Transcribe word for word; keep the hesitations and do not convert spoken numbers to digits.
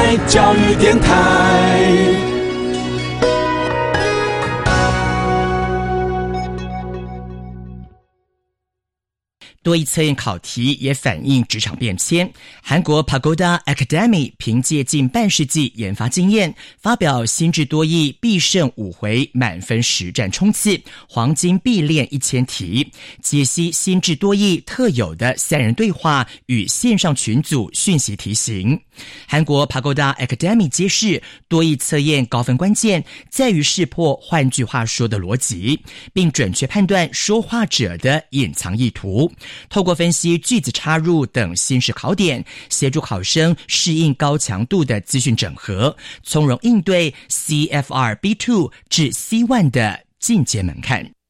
爱教育电台。 多益测验考题也反映职场变迁。韩国 Pagoda Academy 凭借近半世纪研发经验，发表心智多益必胜五回满分实战冲刺黄金必练一千题，解析心智多益特有的三人对话与线上群组讯息题型。韩国 Pagoda Academy 揭示，多益测验高分关键在于识破换句话说的逻辑，并准确判断说话者的隐藏意图。透过分析句子插入等新式考点，协助考生适应高强度的资讯整合，从容应对 C F R B 二 至 C 一 的进阶门槛。